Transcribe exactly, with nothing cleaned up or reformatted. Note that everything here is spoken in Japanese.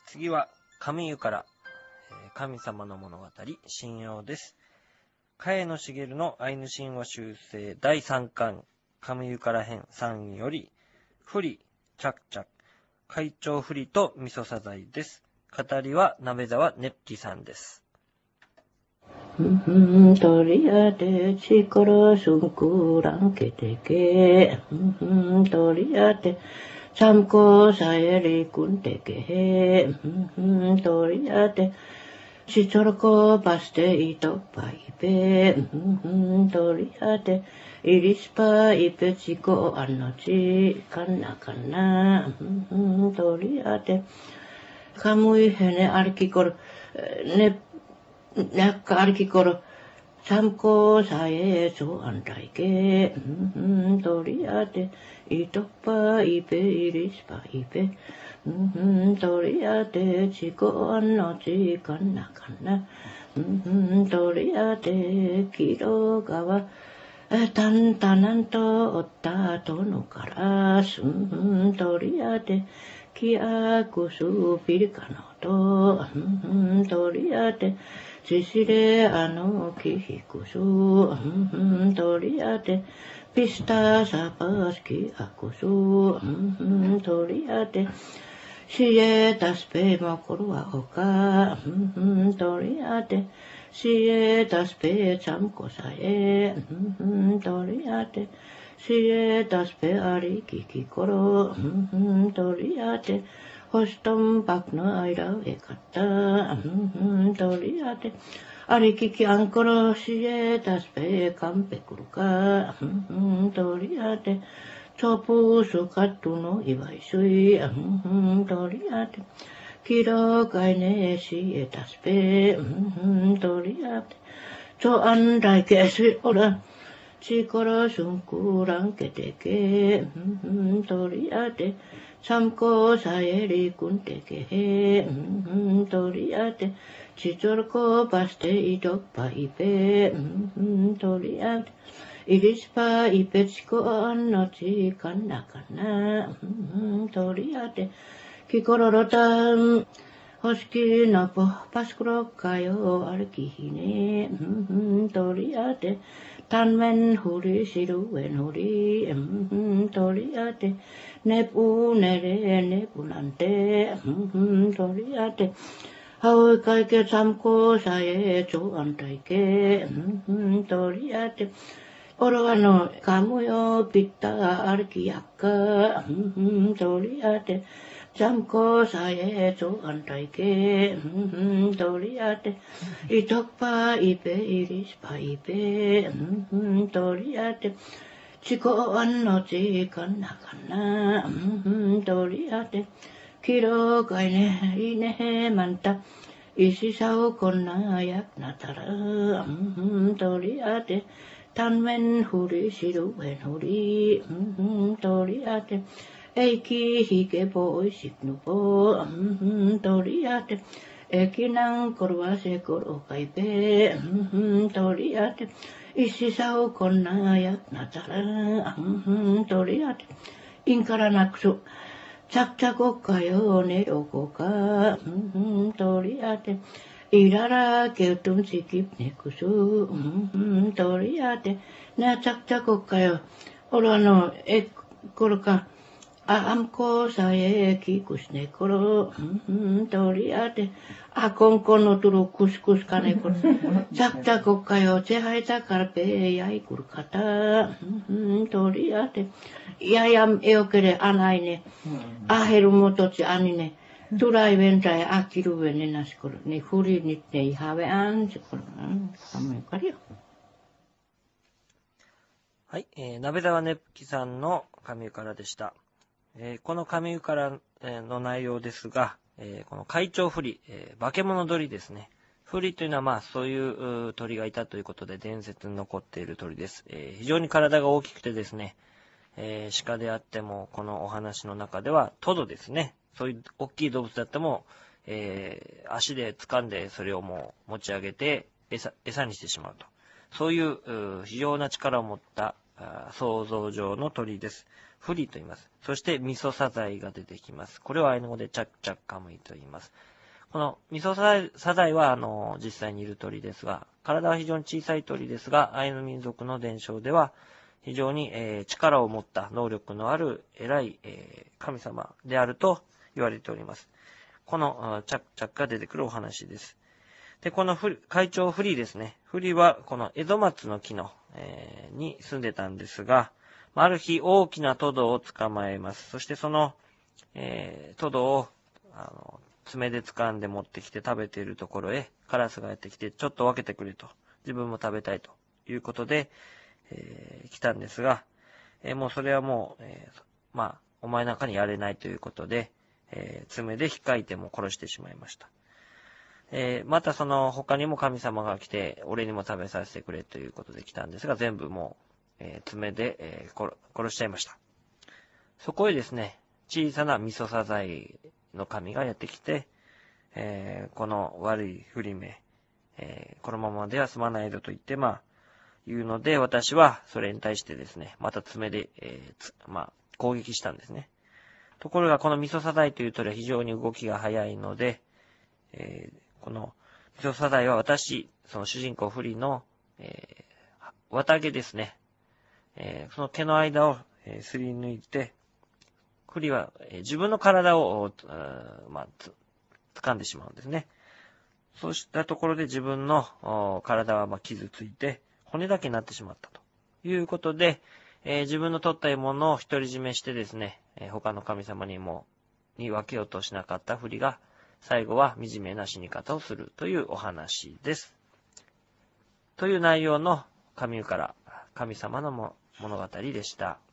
次は神湯から、えー、神様の物語神謡です。茅野茂のアイヌ神話修正だいさんかん神湯から編さんよりフリチャクチャク会長フリと味噌サザイです。語りは鍋沢ねっきさんです。 とりあてちからすんくらんけてけとりあて参考さえりくんてけへとりあてしちょろこばしていとぱいぺとりあてイリスパイペチコあのちかなかなとりあてかむいへねありきこるね약간 이렇게 걸어 참고 사이에 조안다이게 도리아데 이토파 이베 이리스파 이베 도리아데 지고 안너지 간나 간나 도리아데 기로가와 단단한 또 얻다 도노가라 도리아데 기아구수 비리카노도 도리아데 지시레 아노 키히쿠수 도리아데 피스타 사바스키 아쿠수 도리아데 시에 다스페 모코루아 오카 도리아데 시에 다스페 참고사에 도리아데 시에 다스페 아리 키키코로 도리아데 호스톰 박너 아이라에 갔다 도리아데 아리키키 안코로 시에 다스페 감페쿠루카 도리아데 초부수 가뚜노 이바이수이 도리아데 기로가이네 시에 다스페 도리아데 조안다이케스 오라 치코로 숨꾸랑 깨테게 도리아데 참고 사예리 군테게 도리아데 지조르코 바스테 이독파 이베 도리아데 이리스파 이베치코 안너지 간나간나 도리아데 기코로로탄 호스키 너포 파스쿠로카요 알기히네 도리아데 단멘 후리 시루웬 후리 도리아데 네부네레 네부난데 도리아데 하울까이게 참고 사에 조안다이게 도리아데 오로가노 가무요 빗다 아르기야까 도리아데 참고 사에 조안다이게 도리아데 이덕파 이베 이리스파 이베 도리아데 지고 안너지 간나간나 도리아데 기로가이네 이네 만딱 이시사오 건나약 나타라 도리아데 단멘 후리 시루웬 후리 도리아데 에이키 히게 보이식 누보 도리아데 에키낭 코르와세 코로카이베 도리아데 이시사오 건나약 나타라 도리아데 인카라낙수 작자고가요 내려고가 도리아데 이라라 개tum지깁 네쿠수 도리아데 나 작자고가요 오라노 에 코르카 아암코 사에 기쿠스네 코로 도리아데 아콘코노 두루 쿠스쿠스 카네 코로 작자고가요 제하이자 카르페 야이 쿠르카타 도리아데 야얌 에오케레 아나이네 아헤루모토치 아니네 두라이벤자에 아키루벤네 나시코로 네 후리니네 이하웨 안시코로 아무까리요. はい、えー、鍋沢ねっきさんの神湯からでした。えー、この神湯からの内容ですが、えー、この会長フリ、えー、化け物鳥ですね。フリというのはまあそういう鳥がいたということで伝説に残っている鳥です。えー、非常に体が大きくてですね、えー、鹿であってもこのお話の中ではトドですね。そういう大きい動物だっても、えー、足で掴んでそれをもう持ち上げて餌、餌にしてしまうと。そういう非常な力を持った想像上の鳥です。 フリと言います。そしてミソサザイが出てきます。これはアイヌ語でチャッチャッカムイと言います。このミソサザイはあの実際にいる鳥ですが、体は非常に小さい鳥ですが、アイヌ民族の伝承では非常に、えー、力を持った能力のある偉い、えー、神様であると言われております。このチャッチャッが出てくるお話です。で、このフリ会長フリですね。フリはこのエゾマツの木の、えー、に住んでたんですが、ある日大きなトドを捕まえます。そしてその、えー、トドをあの爪で掴んで持ってきて食べているところへカラスがやってきてちょっと分けてくれと。自分も食べたいということで、えー、来たんですが、えー、もうそれはもう、えー、まあ、お前なんかにやれないということで、えー、爪で引っかいても殺してしまいました。えー、またその他にも神様が来て、俺にも食べさせてくれということで来たんですが、全部もう、えー、爪で、えー、殺しちゃいました。そこへですね、小さなミソサザイの神がやってきて、えー、この悪い振り目、えー、このままでは済まないぞと言って、まあ、言うので、私はそれに対してですね、また爪で、えーつまあ、攻撃したんですね。ところが、このミソサザイという鳥は非常に動きが速いので、えー、このミソサザイは私、その主人公フリの、えー、綿毛ですね、えー、その毛の間を、えー、すり抜いて、フリは、えー、自分の体を、まあ、つ掴んでしまうんですね。そうしたところで自分の体はまあ傷ついて、骨だけになってしまったということで、えー、自分の取った獲物を独り占めしてですね、えー、他の神様にも、に分けようとしなかったフリが、最後は惨めな死に方をするというお話です。という内容の神から神様の物語でした。